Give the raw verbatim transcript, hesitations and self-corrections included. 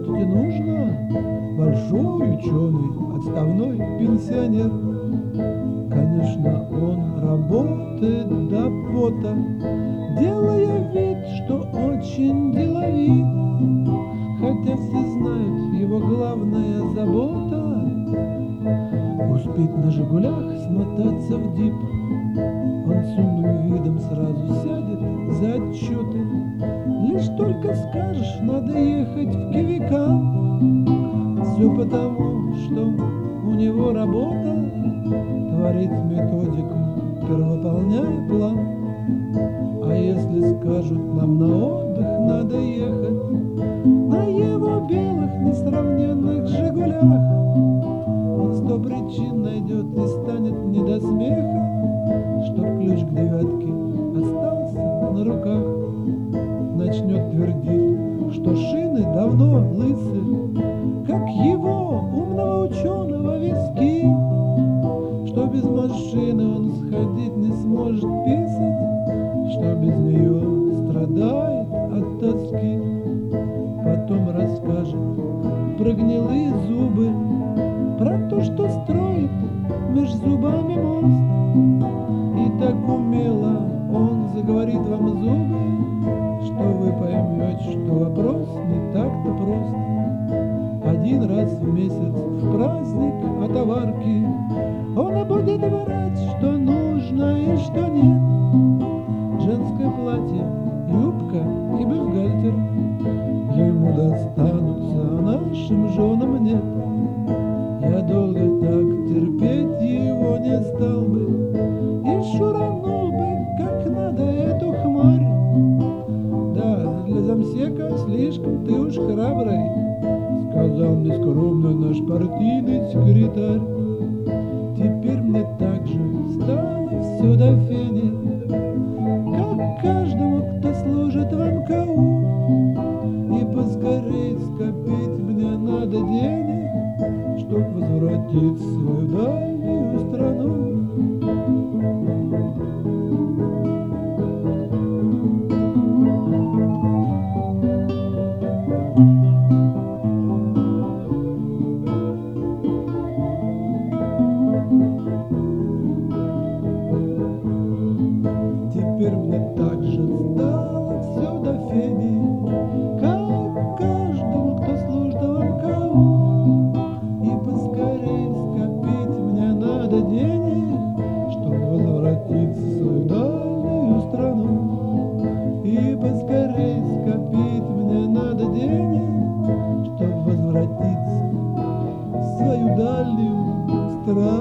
работать и нужно. Большой ученый, отставной пенсионер. Конечно, он работает до пота, делая вид, что очень деловит. Хотя все знают, его главная забота — успеть на «Жигулях» смотаться в дип. Он с умным видом сразу сядет за отчеты. Лишь только скажешь, надо ехать в КВК. Все потому, что у него работа — творить методику, первополняя план. А если скажут, нам на отдых надо ехать, на его белых несравненных «Жигулях», он сто причин найдет и станет не до смеха, чтоб ключ к девятке остался на руках. Начнет твердить, что шины давно лысы, как его, умного ученого, виски, что без машины он сходить не сможет писать, что без нее страдает от тоски. Потом расскажет про гнилые зубы, про то, что строит меж зубами мост. И так умело он заговорит вам зубы, что вы поймете, что вопрос не так-то прост. Один раз в месяц в праздник от аварки он будет врать, что нужно и что нет. Женское платье, юбка и бюстгальтер ему достанутся, а нашим женам нет. Я долго так терпеть его не стал бы и шуранул бы как надо эту хмарь. Да, для замсека слишком ты уж храбрый, сказал мне скромно наш партийный секретарь. Теперь мне так же стало все до фени, как каждому, кто служит в эм ка у. И поскорей скопить мне надо денег, чтоб возвратить свою дальнюю страну. Теперь мне так же стало все до фени, как каждому, кто служит в эм ка у. И поскорей скопить мне надо денег, чтоб возвратиться в свою дальнюю страну. И поскорей скопить мне надо денег, чтоб возвратиться в свою дальнюю страну.